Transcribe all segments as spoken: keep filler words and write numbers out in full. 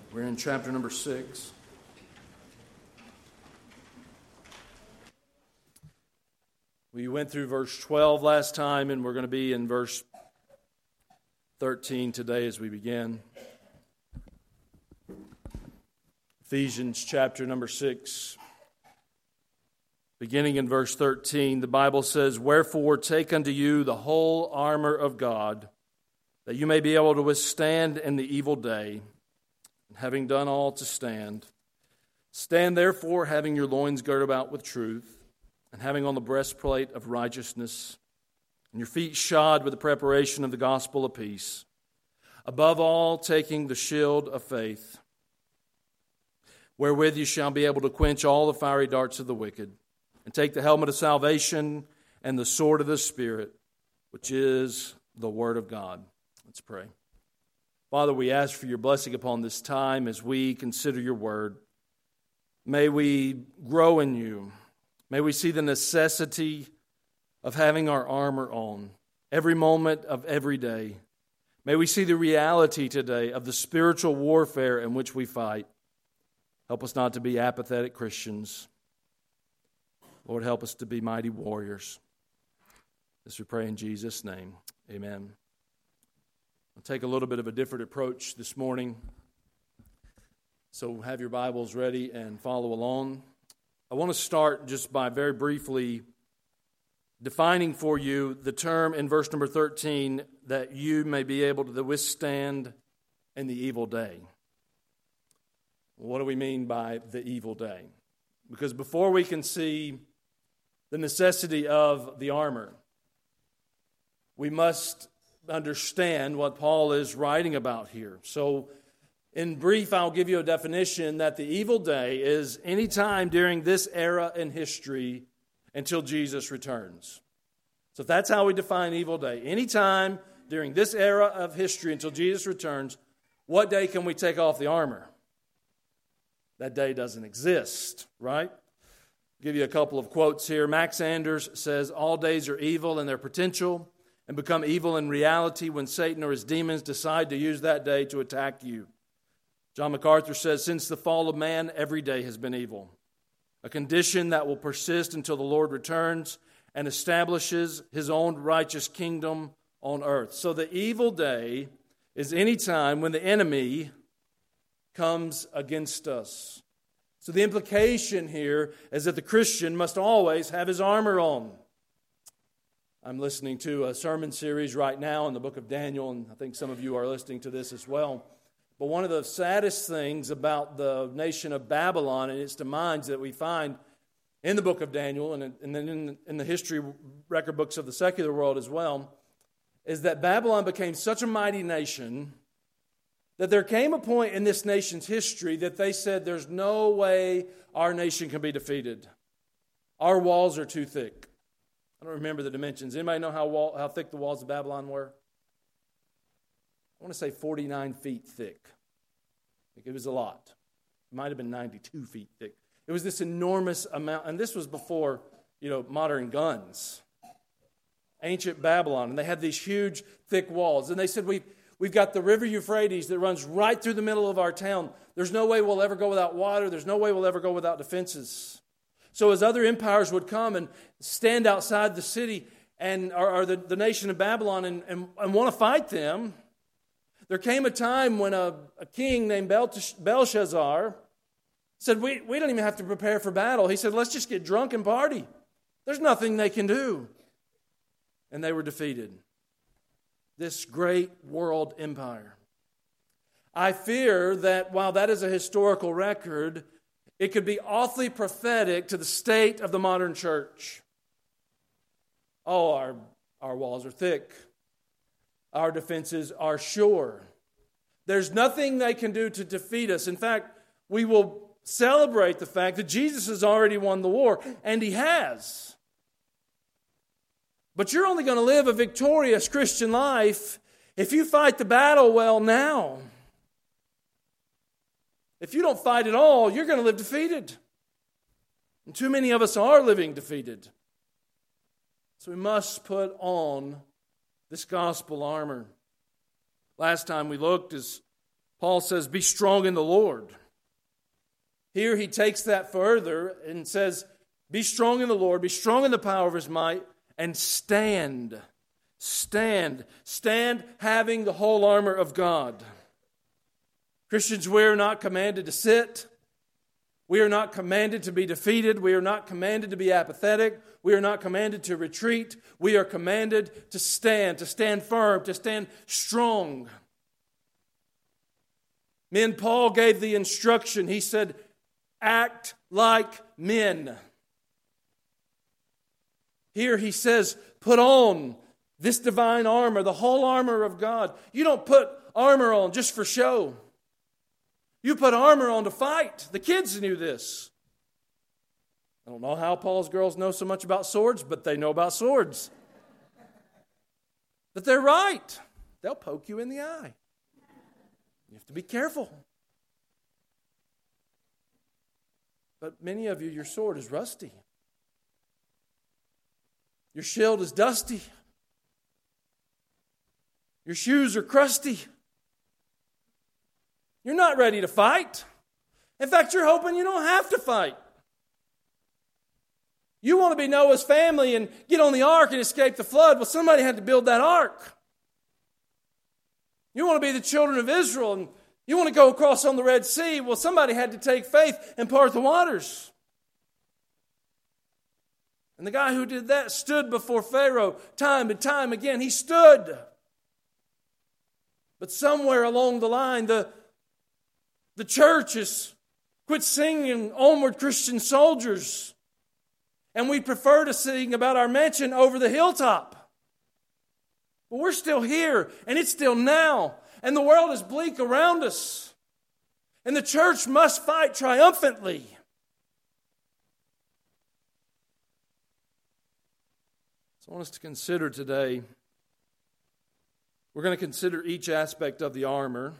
We're in chapter number six. We went through verse twelve last time, and we're going to be in verse thirteen today as we begin. Ephesians chapter number six. Beginning in verse thirteen, the Bible says, "Wherefore take unto you the whole armor of God, that you may be able to withstand in the evil day, and having done all to stand. Stand therefore, having your loins girded about with truth, and having on the breastplate of righteousness, and your feet shod with the preparation of the gospel of peace. Above all, taking the shield of faith, wherewith you shall be able to quench all the fiery darts of the wicked, and take the helmet of salvation and the sword of the Spirit, which is the Word of God." Let's pray. Father, we ask for your blessing upon this time as we consider your word. May we grow in you. May we see the necessity of having our armor on every moment of every day. May we see the reality today of the spiritual warfare in which we fight. Help us not to be apathetic Christians. Lord, help us to be mighty warriors. This we pray in Jesus' name. Amen. I'll take a little bit of a different approach this morning. So have your Bibles ready and follow along. I want to start just by very briefly defining for you the term in verse number thirteen, that you may be able to withstand in the evil day. What do we mean by the evil day? Because before we can see the necessity of the armor, we must understand what Paul is writing about here. So, in brief, I'll give you a definition that the evil day is any time during this era in history until Jesus returns. So, if that's how we define evil day, any time during this era of history until Jesus returns, what day can we take off the armor? That day doesn't exist, right? I'll give you a couple of quotes here. Max Anders says, "All days are evil in their potential and become evil in reality when Satan or his demons decide to use that day to attack you." John MacArthur says, "Since the fall of man, every day has been evil, a condition that will persist until the Lord returns and establishes his own righteous kingdom on earth." So the evil day is any time when the enemy comes against us. So the implication here is that the Christian must always have his armor on. I'm listening to a sermon series right now in the book of Daniel, and I think some of you are listening to this as well. But one of the saddest things about the nation of Babylon and its demise that we find in the book of Daniel and then in, in the history record books of the secular world as well, is that Babylon became such a mighty nation that there came a point in this nation's history that they said, there's no way our nation can be defeated. Our walls are too thick. I don't remember the dimensions. Anybody know how wall, how thick the walls of Babylon were? I want to say forty-nine feet thick. I think it was a lot. It might have been ninety-two feet thick. It was this enormous amount, and this was before, you know, modern guns. Ancient Babylon, and they had these huge, thick walls. And they said, we've, we've got the river Euphrates that runs right through the middle of our town. There's no way we'll ever go without water. There's no way we'll ever go without defenses. So as other empires would come and stand outside the city and or, or the, the nation of Babylon and, and, and want to fight them, there came a time when a, a king named Belshazzar said, we, we don't even have to prepare for battle. He said, let's just get drunk and party. There's nothing they can do. And they were defeated. This great world empire. I fear that while that is a historical record, it could be awfully prophetic to the state of the modern church. Oh, our, our walls are thick. Our defenses are sure. There's nothing they can do to defeat us. In fact, we will celebrate the fact that Jesus has already won the war, and he has. But you're only going to live a victorious Christian life if you fight the battle well now. If you don't fight at all, you're going to live defeated. And too many of us are living defeated. So we must put on this gospel armor. Last time we looked, as Paul says, be strong in the Lord. Here he takes that further and says, be strong in the Lord, be strong in the power of His might, and stand. Stand. Stand having the whole armor of God. Christians, we are not commanded to sit. We are not commanded to be defeated. We are not commanded to be apathetic. We are not commanded to retreat. We are commanded to stand, to stand firm, to stand strong. Men, Paul gave the instruction. He said, act like men. Here he says, put on this divine armor, the whole armor of God. You don't put armor on just for show. You put armor on to fight. The kids knew this. I don't know how Paul's girls know so much about swords, but they know about swords. But they're right. They'll poke you in the eye. You have to be careful. But many of you, your sword is rusty. Your shield is dusty. Your shoes are crusty. You're not ready to fight. In fact, you're hoping you don't have to fight. You want to be Noah's family and get on the ark and escape the flood. Well, somebody had to build that ark. You want to be the children of Israel and you want to go across on the Red Sea. Well, somebody had to take faith and part the waters. And the guy who did that stood before Pharaoh time and time again. He stood. But somewhere along the line, the, the church has quit singing Onward Christian Soldiers. And we prefer to sing about our mansion over the hilltop. But we're still here, and it's still now. And the world is bleak around us. And the church must fight triumphantly. So I want us to consider today, we're going to consider each aspect of the armor.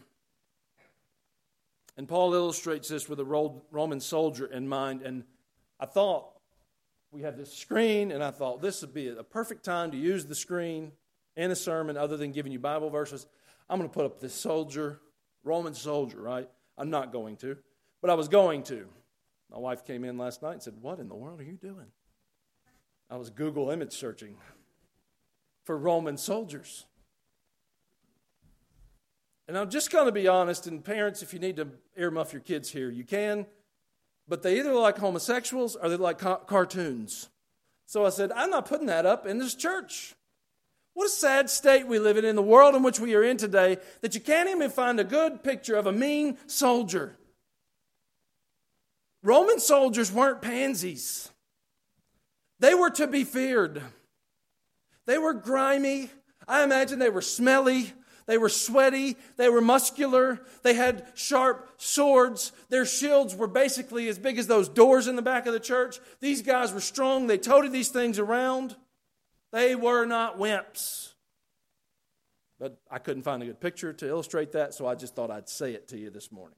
And Paul illustrates this with a Roman soldier in mind. And I thought, we have this screen, and I thought this would be a perfect time to use the screen in a sermon other than giving you Bible verses. I'm going to put up this soldier, Roman soldier, right? I'm not going to, but I was going to. My wife came in last night and said, what in the world are you doing? I was Google image searching for Roman soldiers. And I'm just going to be honest, and parents, if you need to earmuff your kids here, you can. But they either like homosexuals or they like ca- cartoons. So I said, I'm not putting that up in this church. What a sad state we live in, in the world in which we are in today, that you can't even find a good picture of a mean soldier. Roman soldiers weren't pansies. They were to be feared. They were grimy. I imagine they were smelly. They were sweaty. They were muscular. They had sharp swords. Their shields were basically as big as those doors in the back of the church. These guys were strong. They toted these things around. They were not wimps. But I couldn't find a good picture to illustrate that, so I just thought I'd say it to you this morning.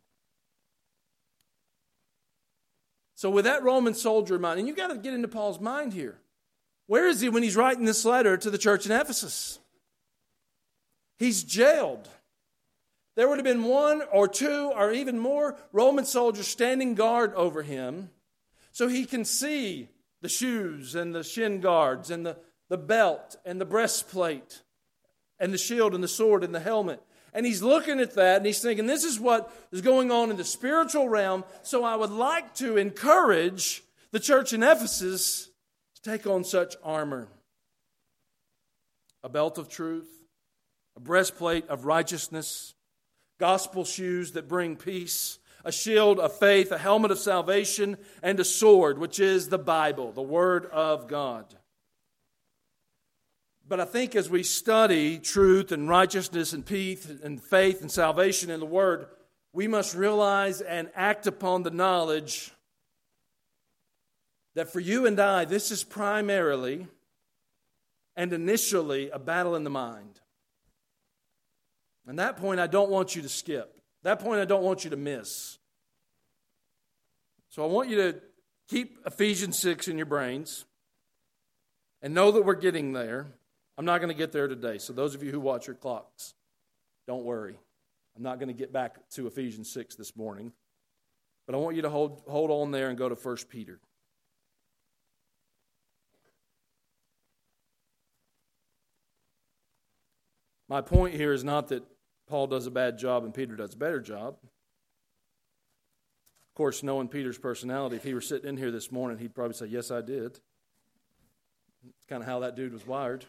So with that Roman soldier in mind, and you've got to get into Paul's mind here. Where is he when he's writing this letter to the church in Ephesus? He's jailed. There would have been one or two or even more Roman soldiers standing guard over him so he can see the shoes and the shin guards and the, the belt and the breastplate and the shield and the sword and the helmet. And he's looking at that and he's thinking, this is what is going on in the spiritual realm, so I would like to encourage the church in Ephesus to take on such armor. A belt of truth, a breastplate of righteousness, gospel shoes that bring peace, a shield of faith, a helmet of salvation, and a sword, which is the Bible, the Word of God. But I think as we study truth and righteousness and peace and faith and salvation in the Word, we must realize and act upon the knowledge that for you and I, this is primarily and initially a battle in the mind. And that point I don't want you to skip. That point I don't want you to miss. So I want you to keep Ephesians six in your brains and know that we're getting there. I'm not going to get there today, so those of you who watch your clocks, don't worry. I'm not going to get back to Ephesians six this morning, but I want you to hold, hold on there and go to First Peter. My point here is not that Paul does a bad job and Peter does a better job. Of course, knowing Peter's personality, if he were sitting in here this morning, he'd probably say, yes, I did. It's kind of how that dude was wired.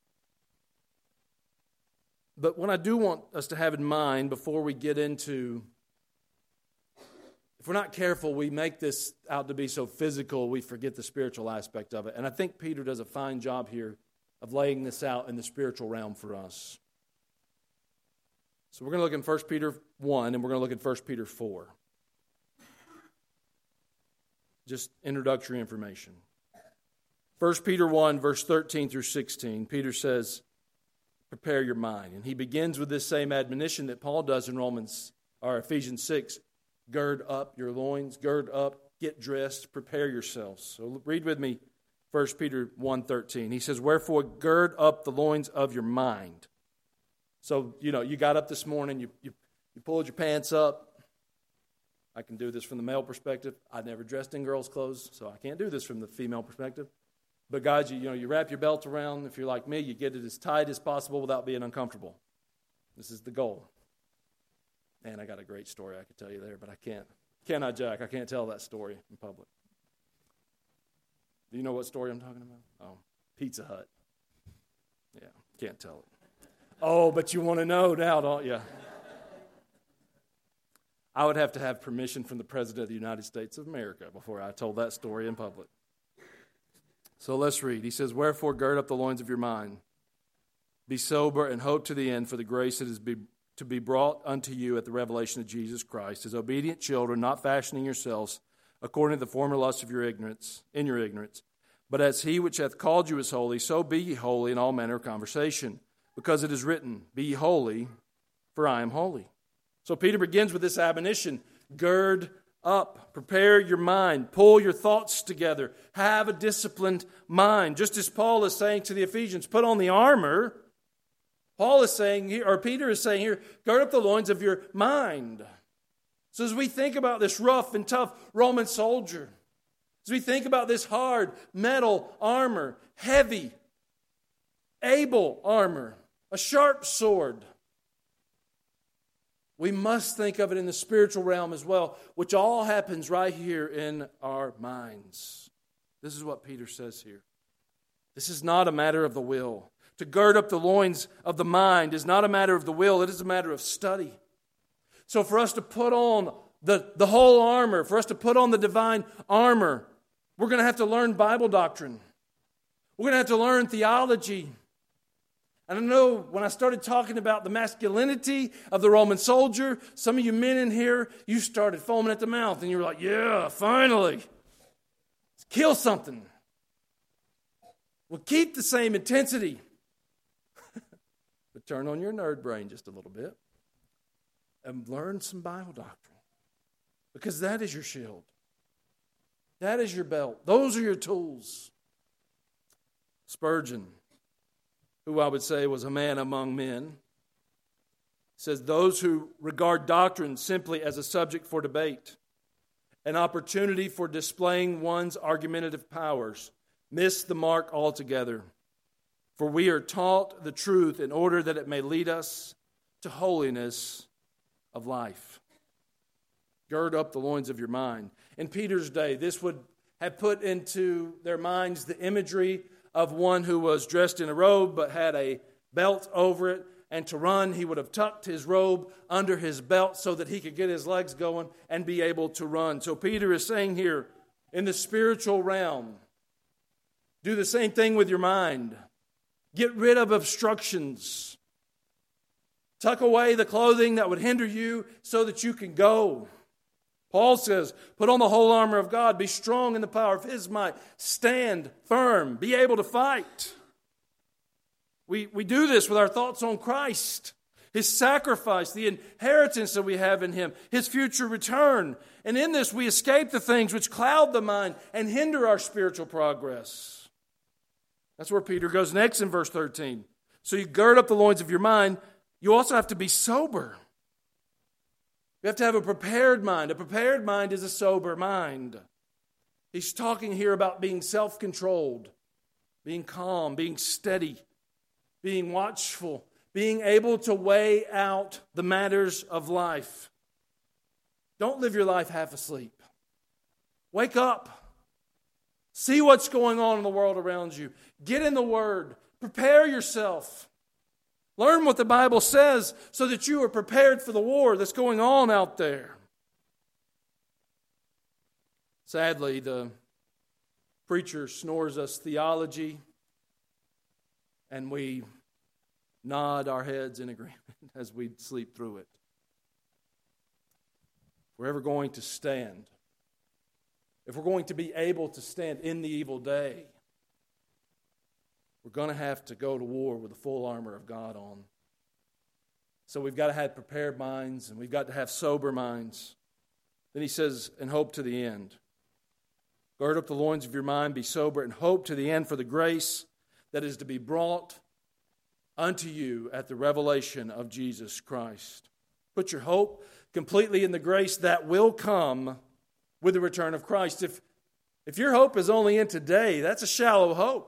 But what I do want us to have in mind before we get into, if we're not careful, we make this out to be so physical, we forget the spiritual aspect of it. And I think Peter does a fine job here of laying this out in the spiritual realm for us. So we're going to look in First Peter one, and we're going to look at First Peter four. Just introductory information. First Peter one, verse thirteen through sixteen, Peter says, prepare your mind. And he begins with this same admonition that Paul does in Romans or Ephesians six. Gird up your loins, gird up, get dressed, prepare yourselves. So read with me First Peter one thirteen. He says, wherefore gird up the loins of your mind. So, you know, you got up this morning, you, you, you pulled your pants up. I can do this from the male perspective. I never dressed in girls' clothes, so I can't do this from the female perspective. But guys, you, you know, you wrap your belt around. If you're like me, you get it as tight as possible without being uncomfortable. This is the goal. Man, I got a great story I could tell you there, but I can't. Cannot, Jack? I can't tell that story in public. Do you know what story I'm talking about? Oh, Pizza Hut. Yeah, can't tell it. Oh, but you want to know now, don't you? I would have to have permission from the President of the United States of America before I told that story in public. So let's read. He says, wherefore gird up the loins of your mind. Be sober and hope to the end for the grace that is be, to be brought unto you at the revelation of Jesus Christ, as obedient children, not fashioning yourselves according to the former lust of your ignorance, in your ignorance. But as he which hath called you is holy, so be ye holy in all manner of conversation. Because it is written, be ye holy, for I am holy. So Peter begins with this admonition, gird up, prepare your mind, pull your thoughts together, have a disciplined mind. Just as Paul is saying to the Ephesians, put on the armor, Paul is saying here, or Peter is saying here, gird up the loins of your mind. So as we think about this rough and tough Roman soldier, as we think about this hard metal armor, heavy, able armor, a sharp sword, we must think of it in the spiritual realm as well, which all happens right here in our minds. This is what Peter says here. This is not a matter of the will. To gird up the loins of the mind is not a matter of the will, it is a matter of study. So for us to put on the, the whole armor, for us to put on the divine armor, we're going to have to learn Bible doctrine. We're going to have to learn theology. And I know when I started talking about the masculinity of the Roman soldier, some of you men in here, you started foaming at the mouth and you were like, yeah, finally, let's kill something. Well, keep the same intensity, but turn on your nerd brain just a little bit and learn some Bible doctrine, because that is your shield. That is your belt. Those are your tools. Spurgeon, who I would say was a man among men, says those who regard doctrine simply as a subject for debate, an opportunity for displaying one's argumentative powers, miss the mark altogether. For we are taught the truth in order that it may lead us to holiness of life. Gird up the loins of your mind. In Peter's day, this would have put into their minds the imagery of one who was dressed in a robe but had a belt over it. And to run, he would have tucked his robe under his belt so that he could get his legs going and be able to run. So Peter is saying here, in the spiritual realm, do the same thing with your mind. Get rid of obstructions. Tuck away the clothing that would hinder you so that you can go. Paul says, put on the whole armor of God. Be strong in the power of His might. Stand firm. Be able to fight. We, we do this with our thoughts on Christ, His sacrifice, the inheritance that we have in Him, His future return. And in this we escape the things which cloud the mind and hinder our spiritual progress. That's where Peter goes next in verse thirteen. So you gird up the loins of your mind. You also have to be sober. We have to have a prepared mind. A prepared mind is a sober mind. He's talking here about being self-controlled, being calm, being steady, being watchful, being able to weigh out the matters of life. Don't live your life half asleep. Wake up. See what's going on in the world around you. Get in the Word. Prepare yourself. Learn what the Bible says so that you are prepared for the war that's going on out there. Sadly, the preacher snores us theology, and we nod our heads in agreement as we sleep through it. If we're ever going to stand, if we're going to be able to stand in the evil day, we're going to have to go to war with the full armor of God on. So we've got to have prepared minds, and we've got to have sober minds. Then he says, and hope to the end. Gird up the loins of your mind, be sober, and hope to the end for the grace that is to be brought unto you at the revelation of Jesus Christ. Put your hope completely in the grace that will come with the return of Christ. If, if your hope is only in today, that's a shallow hope.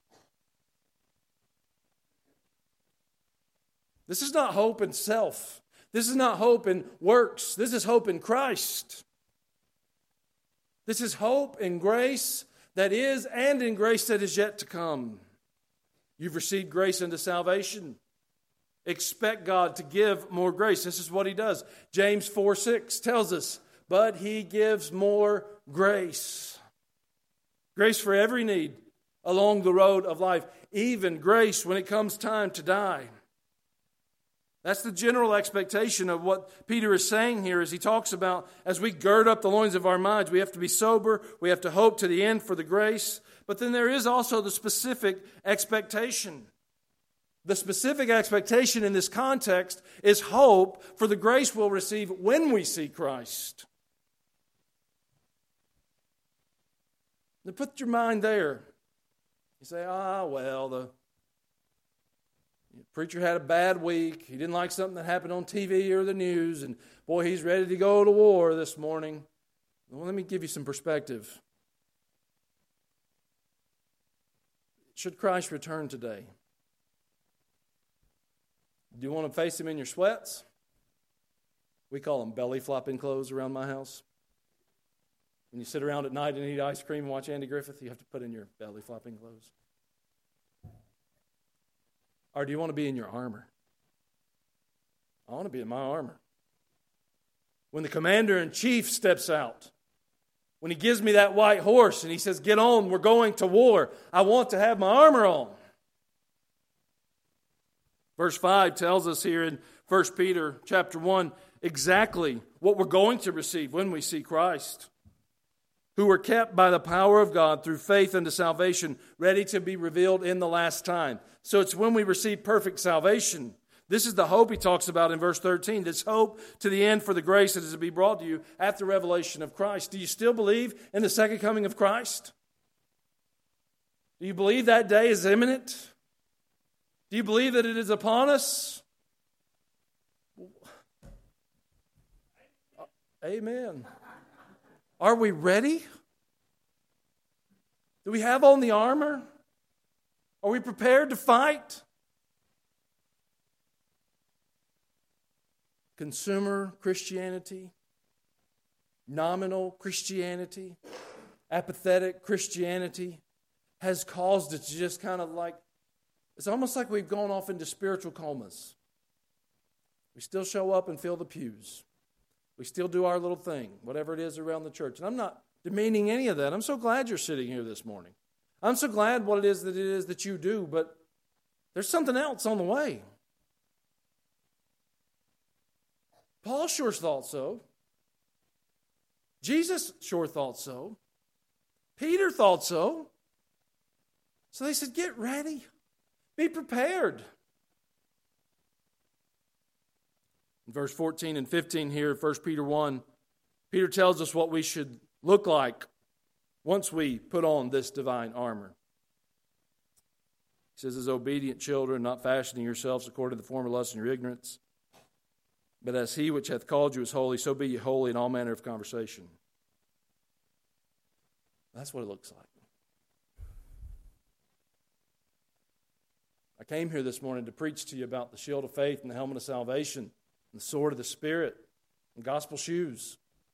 This is not hope in self. This is not hope in works. This is hope in Christ. This is hope in grace that is and in grace that is yet to come. You've received grace unto salvation. Expect God to give more grace. This is what He does. James four six tells us, but He gives more grace. Grace for every need along the road of life. Even grace when it comes time to die. That's the general expectation of what Peter is saying here as he talks about as we gird up the loins of our minds. We have to be sober. We have to hope to the end for the grace. But then there is also the specific expectation. The specific expectation in this context is hope for the grace we'll receive when we see Christ. Now put your mind there. You say, ah, well, the The preacher had a bad week. He didn't like something that happened on T V or the news. And boy, he's ready to go to war this morning. Well, let me give you some perspective. Should Christ return today? Do you want to face Him in your sweats? We call them belly flopping clothes around my house. When you sit around at night and eat ice cream and watch Andy Griffith, you have to put in your belly flopping clothes. Or do you want to be in your armor? I want to be in my armor. When the commander-in-chief steps out, when he gives me that white horse and he says, get on, we're going to war, I want to have my armor on. Verse five tells us here in First Peter chapter one exactly what we're going to receive when we see Christ. Who were kept by the power of God through faith unto salvation, ready to be revealed in the last time. So it's when we receive perfect salvation. This is the hope he talks about in verse thirteen. This hope to the end for the grace that is to be brought to you at the revelation of Christ. Do you still believe in the second coming of Christ? Do you believe that day is imminent? Do you believe that it is upon us? Amen. Are we ready? Do we have on the armor? Are we prepared to fight? Consumer Christianity, nominal Christianity, apathetic Christianity has caused it to just kind of like, it's almost like we've gone off into spiritual comas. We still show up and fill the pews. We still do our little thing, whatever it is around the church. And I'm not demeaning any of that. I'm so glad you're sitting here this morning. I'm so glad what it is that it is that you do, but there's something else on the way. Paul sure thought so. Jesus sure thought so. Peter thought so. So they said, get ready. Be prepared. In verse fourteen and fifteen here, First Peter one, Peter tells us what we should look like once we put on this divine armor. He says, as obedient children, not fashioning yourselves according to the former lust in your ignorance, But as he which hath called you is holy, so be ye holy in all manner of conversation. That's what it looks like. I came here this morning to preach to you about the shield of faith and the helmet of salvation and the sword of the Spirit and gospel shoes.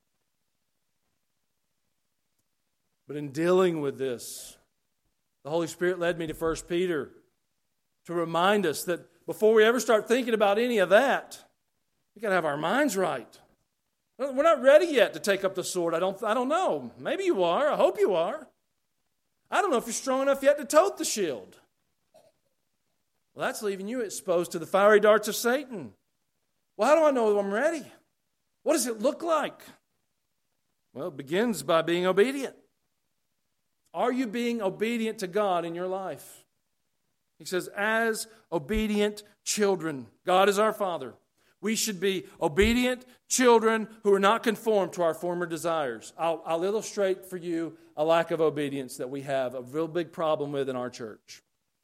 But in dealing with this, the Holy Spirit led me to First Peter to remind us that before we ever start thinking about any of that, we've got to have our minds right. We're not ready yet to take up the sword. I don't, I don't know. Maybe you are. I hope you are. I don't know if you're strong enough yet to tote the shield. Well, that's leaving you exposed to the fiery darts of Satan. Well, how do I know I'm ready? What does it look like? Well, it begins by being obedient. Are you being obedient to God in your life? He says, as obedient children. God is our Father. We should be obedient children who are not conformed to our former desires. I'll, I'll illustrate for you a lack of obedience that we have a real big problem with in our church.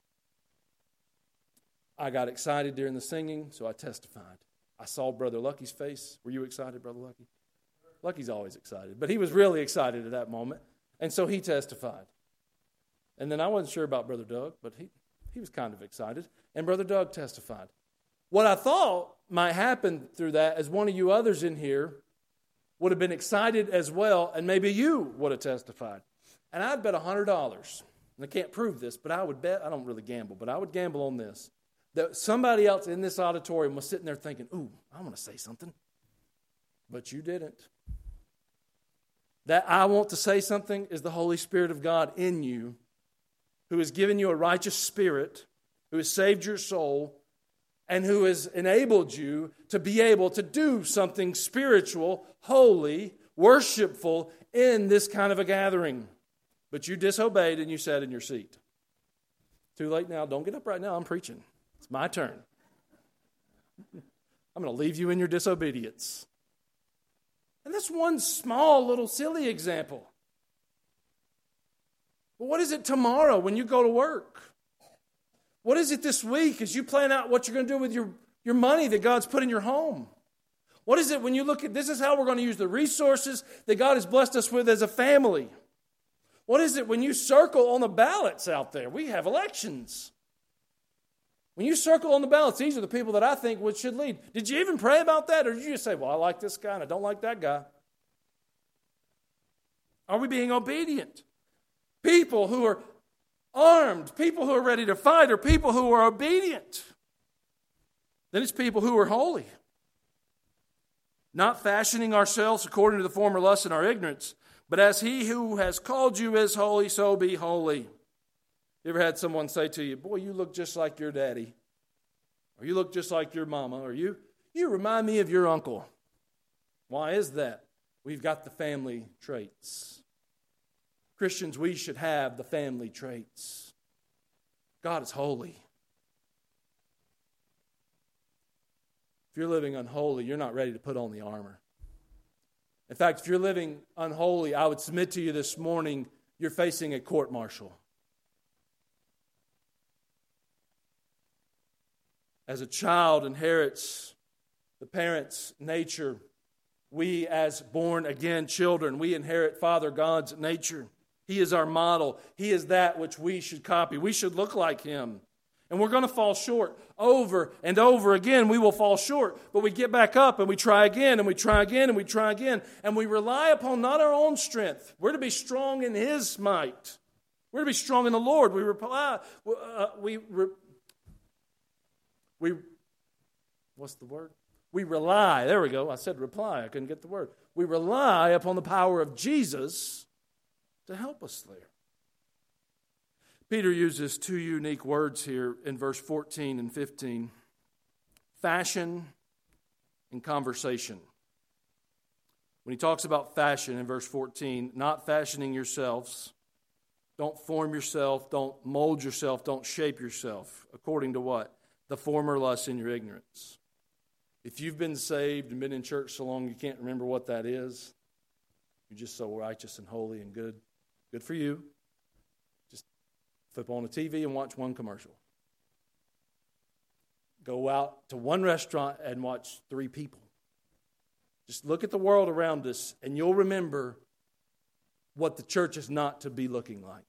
I got excited during the singing, so I testified. I saw Brother Lucky's face. Were you excited, Brother Lucky? Lucky's always excited, but he was really excited at that moment, and so he testified. And then I wasn't sure about Brother Doug, but he, he was kind of excited, and Brother Doug testified. What I thought might happen through that is one of you others in here would have been excited as well, and maybe you would have testified. And I'd bet one hundred dollars, and I can't prove this, but I would bet, I don't really gamble, but I would gamble on this, that somebody else in this auditorium was sitting there thinking, ooh, I want to say something. But you didn't. That I want to say something is the Holy Spirit of God in you, who has given you a righteous spirit, who has saved your soul, and who has enabled you to be able to do something spiritual, holy, worshipful in this kind of a gathering. But you disobeyed and you sat in your seat. Too late now. Don't get up right now. I'm preaching. It's my turn. I'm going to leave you in your disobedience. And that's one small little silly example. But what is it tomorrow when you go to work? What is it this week as you plan out what you're going to do with your, your money that God's put in your home? What is it when you look at, this is how we're going to use the resources that God has blessed us with as a family? What is it when you circle on the ballots out there? We have elections. When you circle on the ballots, these are the people that I think would should lead. Did you even pray about that? Or did you just say, well, I like this guy and I don't like that guy? Are we being obedient? People who are armed, people who are ready to fight, are people who are obedient. Then it's people who are holy. Not fashioning ourselves according to the former lusts in our ignorance, but as he who has called you is holy, so be holy. You ever had someone say to you, boy, you look just like your daddy, or you look just like your mama, or you, you remind me of your uncle. Why is that? We've got the family traits. Christians, we should have the family traits. God is holy. If you're living unholy, you're not ready to put on the armor. In fact, if you're living unholy, I would submit to you this morning, you're facing a court-martial. As a child inherits the parent's nature, we as born-again children, we inherit Father God's nature. He is our model. He is that which we should copy. We should look like Him. And we're going to fall short. Over and over again, we will fall short. But we get back up and we try again and we try again and we try again. And we rely upon not our own strength. We're to be strong in His might. We're to be strong in the Lord. We reply, uh, we, re, we, what's the word? We rely. There we go. I said reply. I couldn't get the word. We rely upon the power of Jesus to help us there. Peter uses two unique words here in verse fourteen and fifteen. Fashion and conversation. When he talks about fashion in verse fourteen, not fashioning yourselves, don't form yourself, don't mold yourself, don't shape yourself. According to what? The former lusts in your ignorance. If you've been saved and been in church so long you can't remember what that is, you're just so righteous and holy and good. Good for you. Just flip on the T V and watch one commercial. Go out to one restaurant and watch three people. Just look at the world around us, and you'll remember what the church is not to be looking like.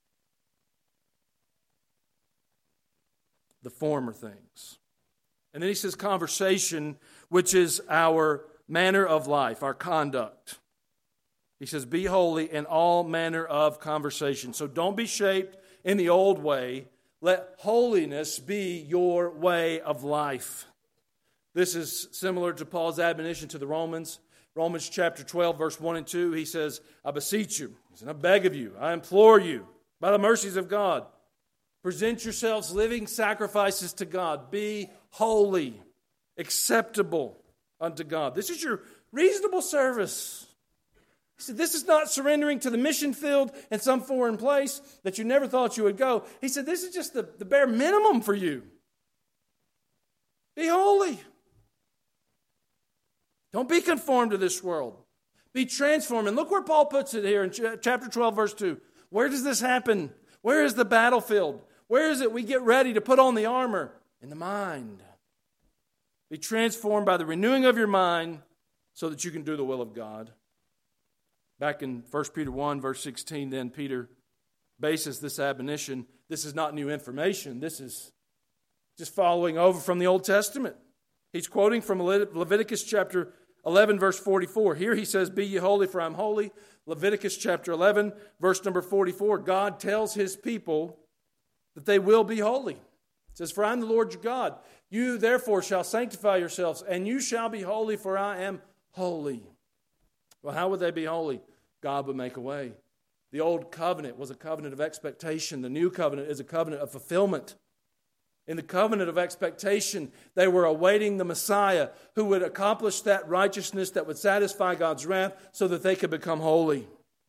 The former things. And then he says conversation, which is our manner of life, our conduct. He says, be holy in all manner of conversation. So don't be shaped in the old way. Let holiness be your way of life. This is similar to Paul's admonition to the Romans. Romans chapter twelve, verse one and two, he says, I beseech you, and I beg of you, I implore you, by the mercies of God, present yourselves living sacrifices to God. Be holy, acceptable unto God. This is your reasonable service. He said, this is not surrendering to the mission field in some foreign place that you never thought you would go. He said, this is just the, the bare minimum for you. Be holy. Don't be conformed to this world. Be transformed. And look where Paul puts it here in chapter twelve, verse two. Where does this happen? Where is the battlefield? Where is it we get ready to put on the armor? In the mind. Be transformed by the renewing of your mind so that you can do the will of God. Back in First Peter one, verse sixteen, then Peter bases this admonition. This is not new information. This is just following over from the Old Testament. He's quoting from Leviticus chapter eleven, verse forty-four. Here he says, be ye holy, for I am holy. Leviticus chapter eleven, verse number forty-four. God tells his people that they will be holy. It says, for I am the Lord your God. You therefore shall sanctify yourselves, and you shall be holy, for I am holy. Well, how would they be holy? God would make a way. The old covenant was a covenant of expectation. The new covenant is a covenant of fulfillment. In the covenant of expectation, they were awaiting the Messiah who would accomplish that righteousness that would satisfy God's wrath so that they could become holy.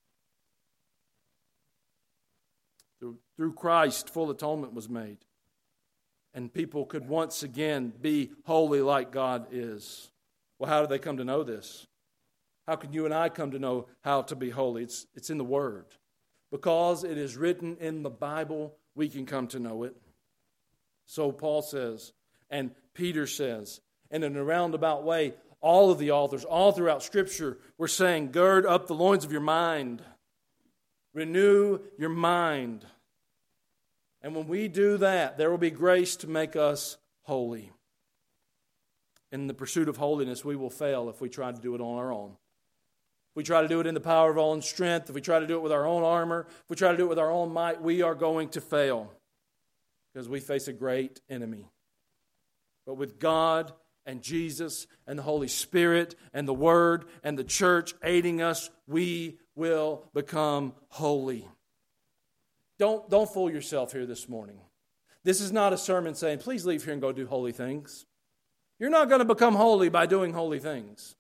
Through, through Christ, full atonement was made. And people could once again be holy like God is. Well, how do they come to know this? How can you and I come to know how to be holy? It's, it's in the Word. Because it is written in the Bible, we can come to know it. So Paul says, and Peter says, and in a roundabout way, all of the authors, all throughout Scripture, were saying, gird up the loins of your mind. Renew your mind. And when we do that, there will be grace to make us holy. In the pursuit of holiness, we will fail if we try to do it on our own. If we try to do it in the power of our own strength, if we try to do it with our own armor, if we try to do it with our own might, we are going to fail. Because we face a great enemy. But with God and Jesus and the Holy Spirit and the Word and the church aiding us, we will become holy. Don't, don't fool yourself here this morning. This is not a sermon saying, please leave here and go do holy things. You're not going to become holy by doing holy things.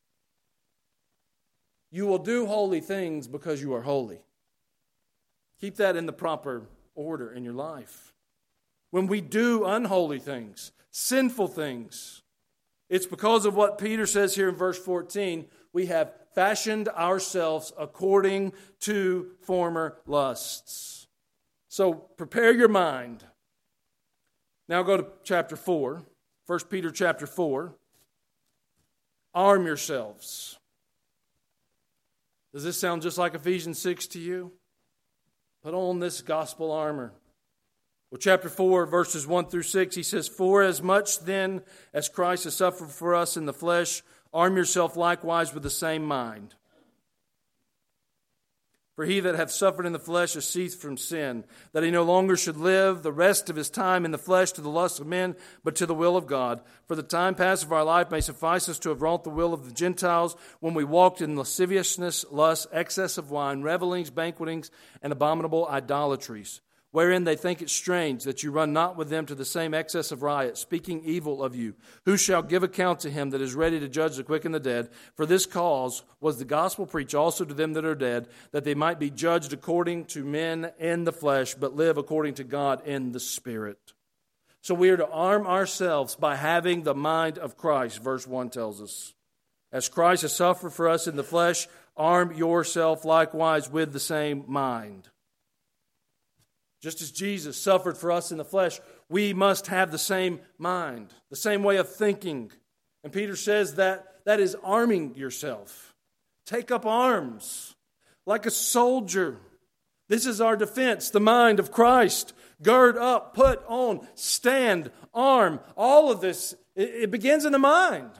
You will do holy things because you are holy. Keep that in the proper order in your life. When we do unholy things, sinful things, it's because of what Peter says here in verse fourteen. We have fashioned ourselves according to former lusts. So prepare your mind. Now go to chapter four. First Peter chapter four. Arm yourselves. Does this sound just like Ephesians six to you? Put on this gospel armor. Well, chapter four, verses one through six, he says, for as much then as Christ has suffered for us in the flesh, arm yourself likewise with the same mind. For he that hath suffered in the flesh has ceased from sin, that he no longer should live the rest of his time in the flesh to the lust of men, but to the will of God. For the time past of our life may suffice us to have wrought the will of the Gentiles, when we walked in lasciviousness, lust, excess of wine, revellings, banquetings, and abominable idolatries, wherein they think it strange that you run not with them to the same excess of riot, speaking evil of you. Who shall give account to him that is ready to judge the quick and the dead? For this cause was the gospel preached also to them that are dead, that they might be judged according to men in the flesh, but live according to God in the Spirit. So we are to arm ourselves by having the mind of Christ, verse one tells us. As Christ has suffered for us in the flesh, arm yourself likewise with the same mind. Just as Jesus suffered for us in the flesh, we must have the same mind, the same way of thinking. And Peter says that that is arming yourself. Take up arms like a soldier. This is our defense, the mind of Christ. Gird up, put on, stand, arm. All of this, it, it begins in the mind.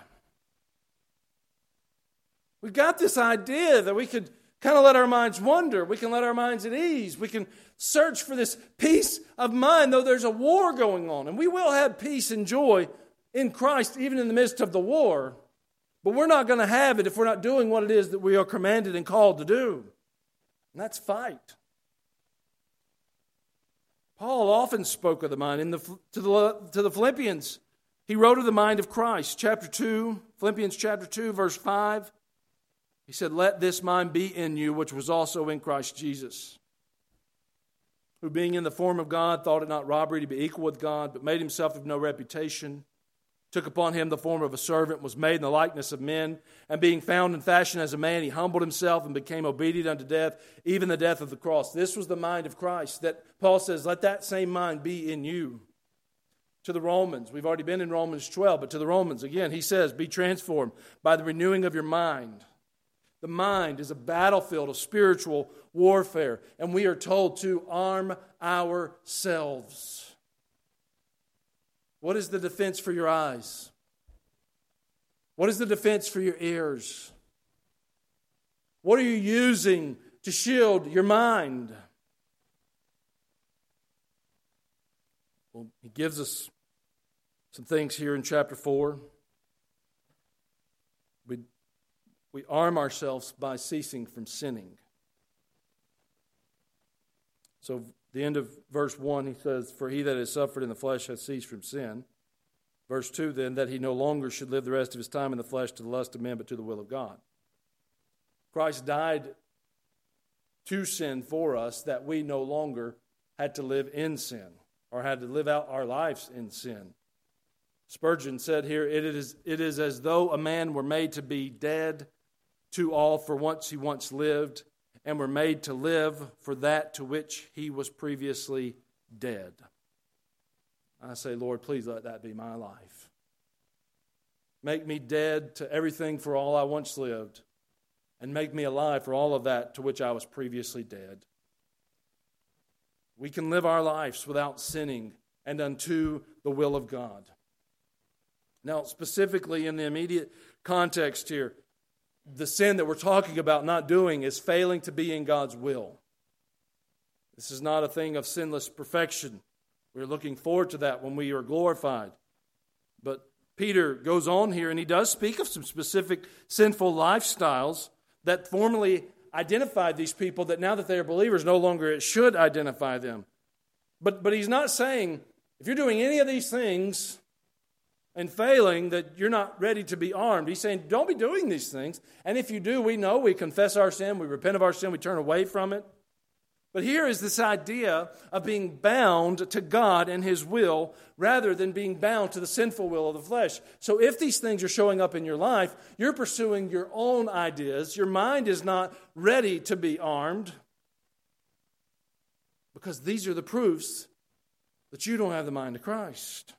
We've got this idea that we could kind of let our minds wander. We can let our minds at ease. We can search for this peace of mind, though there's a war going on. And we will have peace and joy in Christ, even in the midst of the war. But we're not going to have it if we're not doing what it is that we are commanded and called to do. And that's fight. Paul often spoke of the mind. In the, to, the, to the Philippians, he wrote of the mind of Christ. Chapter two, Philippians chapter two, verse five. He said, let this mind be in you, which was also in Christ Jesus, who being in the form of God, thought it not robbery to be equal with God, but made himself of no reputation, took upon him the form of a servant, was made in the likeness of men, and being found in fashion as a man, he humbled himself and became obedient unto death, even the death of the cross. This was the mind of Christ that Paul says, let that same mind be in you. To the Romans, we've already been in Romans twelve, but to the Romans, again, he says, be transformed by the renewing of your mind. The mind is a battlefield of spiritual warfare, and we are told to arm ourselves. What is the defense for your eyes? What is the defense for your ears? What are you using to shield your mind? Well, he gives us some things here in chapter four. We, we arm ourselves by ceasing from sinning. So the end of verse one, he says, for he that has suffered in the flesh hath ceased from sin. Verse two, then, that he no longer should live the rest of his time in the flesh to the lust of men, but to the will of God. Christ died to sin for us, that we no longer had to live in sin, or had to live out our lives in sin. Spurgeon said here, it is, it is as though a man were made to be dead to all for once he once lived, and were made to live for that to which he was previously dead. I say, Lord, please let that be my life. Make me dead to everything for all I once lived, and make me alive for all of that to which I was previously dead. We can live our lives without sinning and unto the will of God. Now, specifically in the immediate context here, the sin that we're talking about not doing is failing to be in God's will. This is not a thing of sinless perfection. We're looking forward to that when we are glorified. But Peter goes on here, and he does speak of some specific sinful lifestyles that formerly identified these people, that now that they are believers, no longer it should identify them. But, but he's not saying, if you're doing any of these things and failing, that you're not ready to be armed. He's saying, don't be doing these things. And if you do, we know, we confess our sin, we repent of our sin, we turn away from it. But here is this idea of being bound to God and His will rather than being bound to the sinful will of the flesh. So if these things are showing up in your life, you're pursuing your own ideas. Your mind is not ready to be armed, because these are the proofs that you don't have the mind of Christ.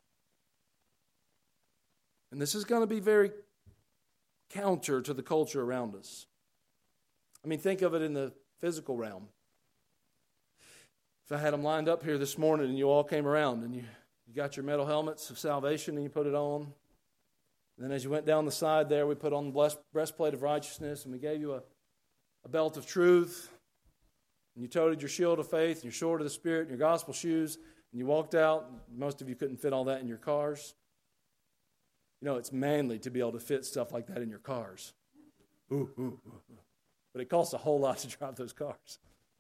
And this is going to be very counter to the culture around us. I mean, think of it in the physical realm. If I had them lined up here this morning and you all came around and you, you got your metal helmets of salvation and you put it on. And then as you went down the side there, we put on the blessed breastplate of righteousness, and we gave you a, a belt of truth. And you toted your shield of faith and your sword of the Spirit and your gospel shoes. And you walked out. Most of you couldn't fit all that in your cars. You know, it's manly to be able to fit stuff like that in your cars. Ooh, ooh, ooh. But it costs a whole lot to drive those cars.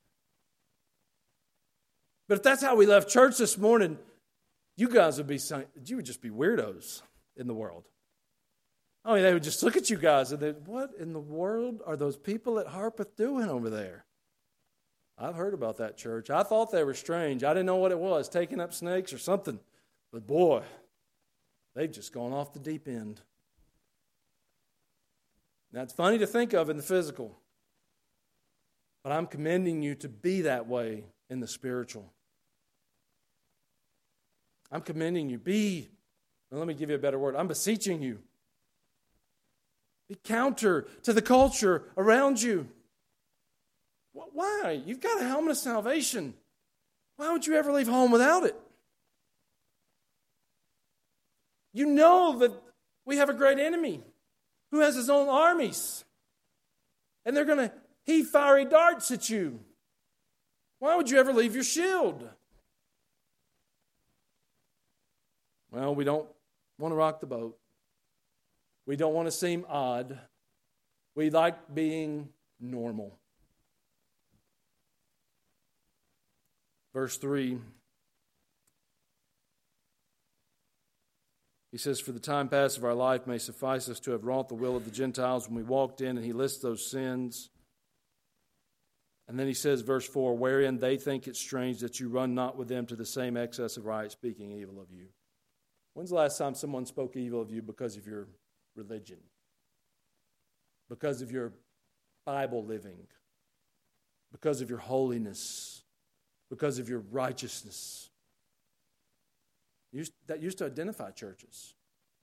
But if that's how we left church this morning, you guys would be you would just be weirdos in the world. I mean, they would just look at you guys and they'd, what in the world are those people at Harpeth doing over there? I've heard about that church. I thought they were strange. I didn't know what it was, taking up snakes or something. But boy, they've just gone off the deep end. Now, it's funny to think of in the physical, but I'm commending you to be that way in the spiritual. I'm commending you. Be, well, let me give you a better word. I'm beseeching you Be counter to the culture around you. Why? You've got a helmet of salvation. Why would you ever leave home without it? You know that we have a great enemy who has his own armies. And they're going to heave fiery darts at you. Why would you ever leave your shield? Well, we don't want to rock the boat. We don't want to seem odd. We like being normal. Verse three. He says, for the time past of our life may suffice us to have wrought the will of the Gentiles when we walked in, and he lists those sins. And then he says, verse four, wherein they think it strange that you run not with them to the same excess of riot, speaking evil of you. When's the last time someone spoke evil of you because of your religion? Because of your Bible living? Because of your holiness? Because of your righteousness? Used, that used to identify churches.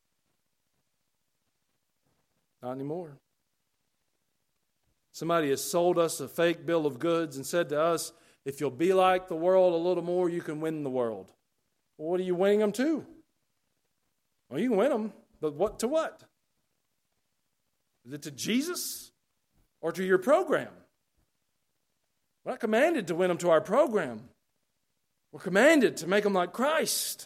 Not anymore. Somebody has sold us a fake bill of goods and said to us, if you'll be like the world a little more, you can win the world. Well, what are you winning them to? Well, you can win them, but what to what? Is it to Jesus or to your program? We're not commanded to win them to our program. We're commanded to make them like Christ.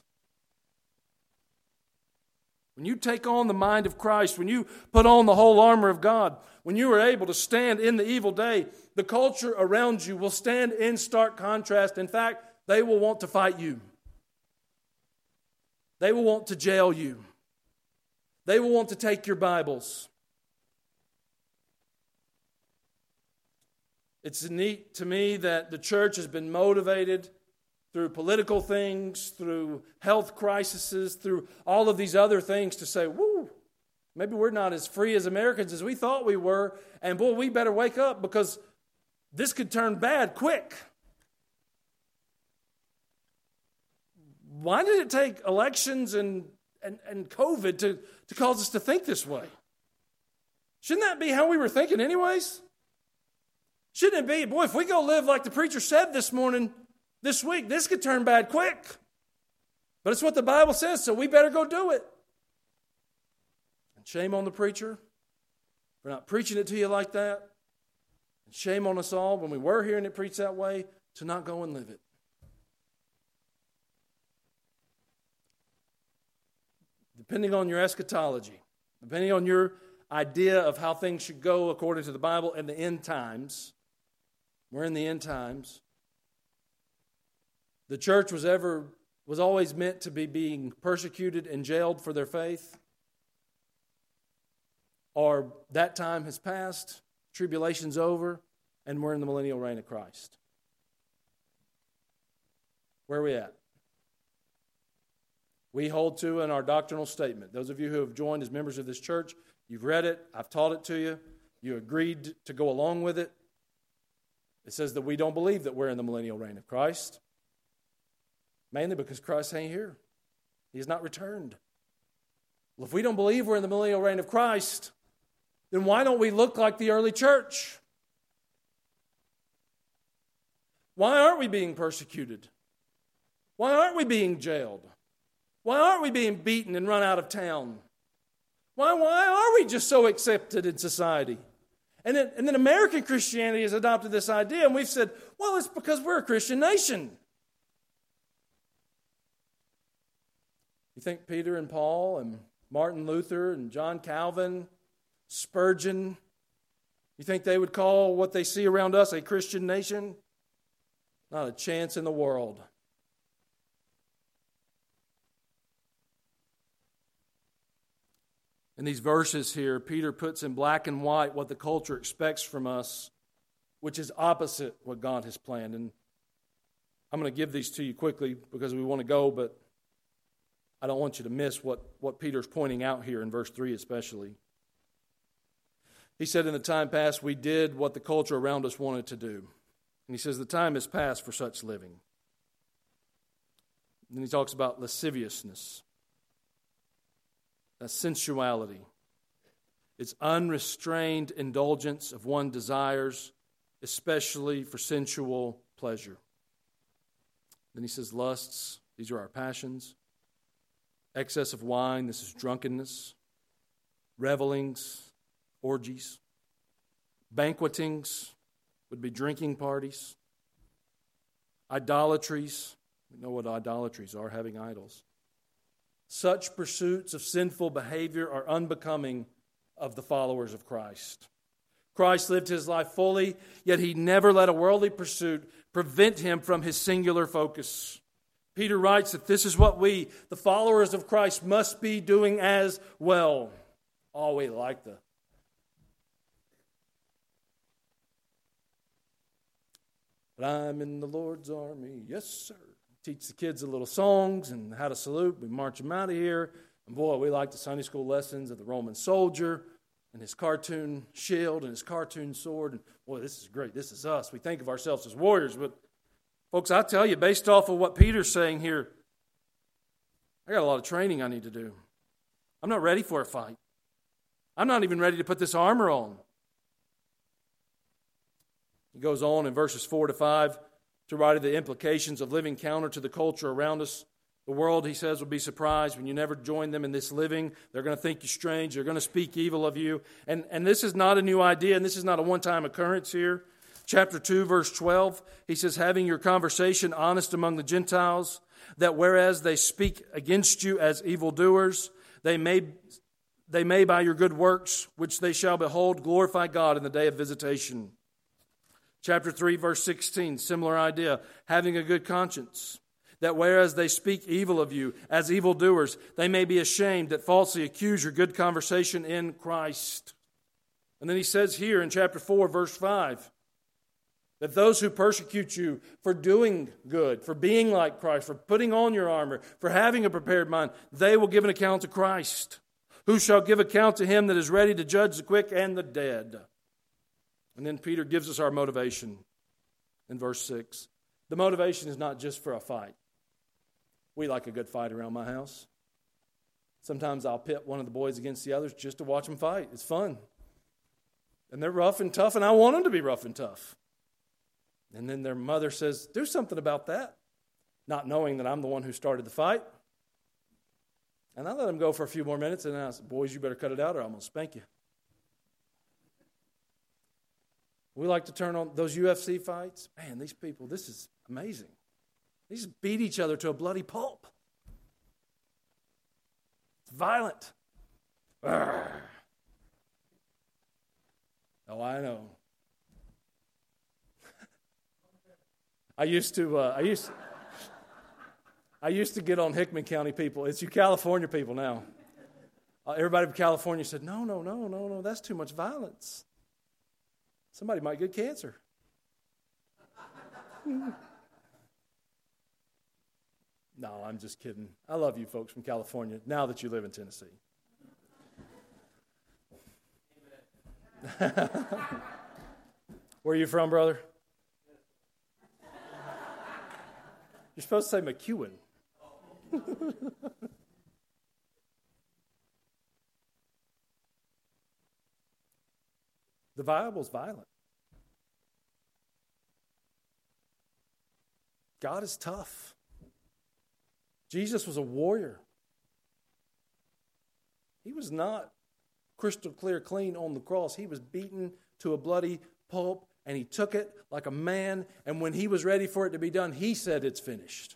When you take on the mind of Christ, when you put on the whole armor of God, when you are able to stand in the evil day, the culture around you will stand in stark contrast. In fact, they will want to fight you. They will want to jail you. They will want to take your Bibles. It's neat to me that the church has been motivated through political things, through health crises, through all of these other things to say, woo, maybe we're not as free as Americans as we thought we were, and boy, we better wake up because this could turn bad quick. Why did it take elections and, and, and COVID to, to cause us to think this way? Shouldn't that be how we were thinking anyways? Shouldn't it be, boy, if we go live like the preacher said this morning, this week, this could turn bad quick. But it's what the Bible says, so we better go do it. And shame on the preacher for not preaching it to you like that. And shame on us all when we were hearing it preached that way to not go and live it. Depending on your eschatology, depending on your idea of how things should go according to the Bible in the end times, we're in the end times. The church was ever was always meant to be being persecuted and jailed for their faith. Or that time has passed, tribulation's over, and we're in the millennial reign of Christ. Where are we at? We hold to in our doctrinal statement. Those of you who have joined as members of this church, you've read it, I've taught it to you, you agreed to go along with it. It says that we don't believe that we're in the millennial reign of Christ. Mainly because Christ ain't here. He has not returned. Well, if we don't believe we're in the millennial reign of Christ, then why don't we look like the early church? Why aren't we being persecuted? Why aren't we being jailed? Why aren't we being beaten and run out of town? Why, why are we just so accepted in society? And then, and then American Christianity has adopted this idea, and we've said, well, it's because we're a Christian nation. You think Peter and Paul and Martin Luther and John Calvin, Spurgeon, you think they would call what they see around us a Christian nation? Not a chance in the world. In these verses here, Peter puts in black and white what the culture expects from us, which is opposite what God has planned. And I'm going to give these to you quickly because we want to go, but I don't want you to miss what, what Peter's pointing out here in verse three especially. He said, in the time past, we did what the culture around us wanted to do. And he says, the time is past for such living. And then he talks about lasciviousness. That's sensuality. It's unrestrained indulgence of one's desires, especially for sensual pleasure. Then he says lusts, these are our passions. Excess of wine, this is drunkenness. Revelings, orgies. Banquetings would be drinking parties. Idolatries, we know what idolatries are, having idols. Such pursuits of sinful behavior are unbecoming of the followers of Christ. Christ lived his life fully, yet he never let a worldly pursuit prevent him from his singular focus. Peter writes that this is what we, the followers of Christ, must be doing as well. Oh, we like the... But I'm in the Lord's army, yes, sir. Teach the kids a little songs and how to salute. We march them out of here. And boy, we like the Sunday school lessons of the Roman soldier and his cartoon shield and his cartoon sword. And boy, this is great. This is us. We think of ourselves as warriors. But folks, I tell you, based off of what Peter's saying here, I got a lot of training I need to do. I'm not ready for a fight. I'm not even ready to put this armor on. He goes on in verses four to five to write of the implications of living counter to the culture around us. The world, he says, will be surprised when you never join them in this living. They're going to think you strange. They're going to speak evil of you. And, and this is not a new idea, and this is not a one-time occurrence here. Chapter two, verse twelve, he says, having your conversation honest among the Gentiles, that whereas they speak against you as evildoers, they may, they may by your good works, which they shall behold, glorify God in the day of visitation. Chapter three, verse sixteen, similar idea. Having a good conscience, that whereas they speak evil of you as evildoers, they may be ashamed that falsely accuse your good conversation in Christ. And then he says here in chapter four, verse five, that those who persecute you for doing good, for being like Christ, for putting on your armor, for having a prepared mind, they will give an account to Christ. Who shall give account to him that is ready to judge the quick and the dead? And then Peter gives us our motivation in verse six. The motivation is not just for a fight. We like a good fight around my house. Sometimes I'll pit one of the boys against the others just to watch them fight. It's fun. And they're rough and tough, and I want them to be rough and tough. And then their mother says, do something about that. Not knowing that I'm the one who started the fight. And I let them go for a few more minutes, and then I said, boys, you better cut it out or I'm going to spank you. We like to turn on those U F C fights. Man, these people, this is amazing. They just beat each other to a bloody pulp. It's violent. Urgh. Oh, I know. I used to. Uh, I used. I used to get on Hickman County people. It's you California people now. Uh, everybody from California said, "No, no, no, no, no. That's too much violence. Somebody might get cancer." No, I'm just kidding. I love you folks from California now that you live in Tennessee. Where are you from, brother? You're supposed to say McEwen. The Bible's violent. God is tough. Jesus was a warrior. He was not crystal clear clean on the cross. He was beaten to a bloody pulp, and he took it like a man, and when he was ready for it to be done, he said it's finished.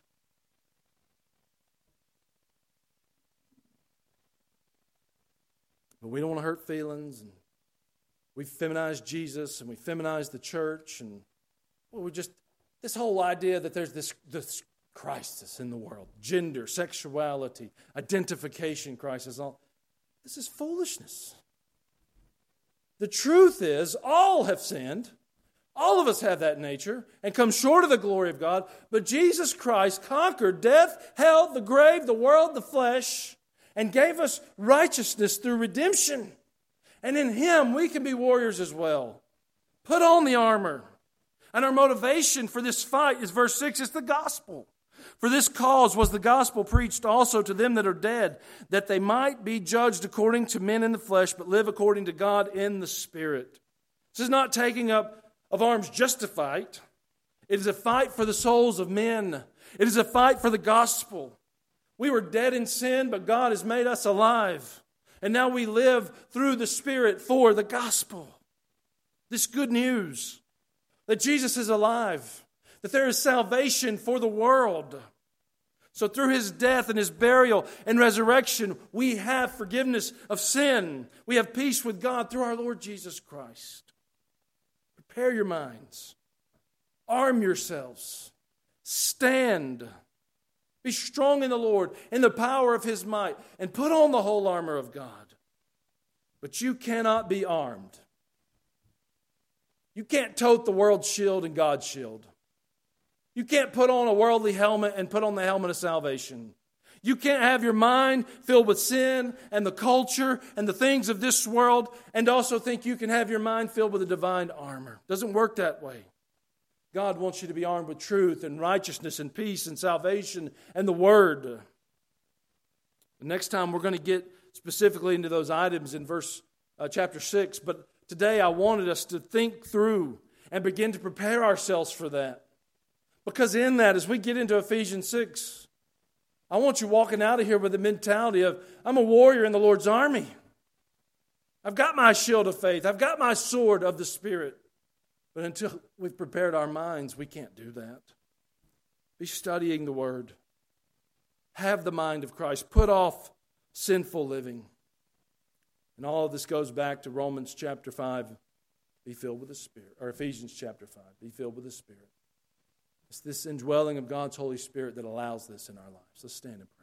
But we don't want to hurt feelings, and we feminize Jesus, and we feminize the church, and well, we just, this whole idea that there's this, this crisis in the world, gender, sexuality, identification crisis, all this is foolishness. The truth is, all have sinned. All of us have that nature and come short of the glory of God. But Jesus Christ conquered death, hell, the grave, the world, the flesh, and gave us righteousness through redemption. And in Him, we can be warriors as well. Put on the armor. And our motivation for this fight is verse six, it's the gospel. For this cause was the gospel preached also to them that are dead, that they might be judged according to men in the flesh, but live according to God in the Spirit. This is not taking up of arms just to fight. It is a fight for the souls of men. It is a fight for the gospel. We were dead in sin, but God has made us alive. And now we live through the Spirit for the gospel. This good news that Jesus is alive, that there is salvation for the world. So through His death and His burial and resurrection, we have forgiveness of sin. We have peace with God through our Lord Jesus Christ. Prepare your minds. Arm yourselves. Stand. Be strong in the Lord, in the power of His might, and put on the whole armor of God. But you cannot be armed. You can't tote the world's shield and God's shield. You can't put on a worldly helmet and put on the helmet of salvation. You can't have your mind filled with sin and the culture and the things of this world and also think you can have your mind filled with a divine armor. It doesn't work that way. God wants you to be armed with truth and righteousness and peace and salvation and the Word. The next time we're going to get specifically into those items in verse uh, chapter six, but today I wanted us to think through and begin to prepare ourselves for that. Because in that, as we get into Ephesians six, I want you walking out of here with the mentality of, I'm a warrior in the Lord's army. I've got my shield of faith. I've got my sword of the Spirit. But until we've prepared our minds, we can't do that. Be studying the Word. Have the mind of Christ. Put off sinful living. And all of this goes back to Romans chapter five. Be filled with the Spirit. Or Ephesians chapter five. Be filled with the Spirit. It's this indwelling of God's Holy Spirit that allows this in our lives. Let's stand and pray.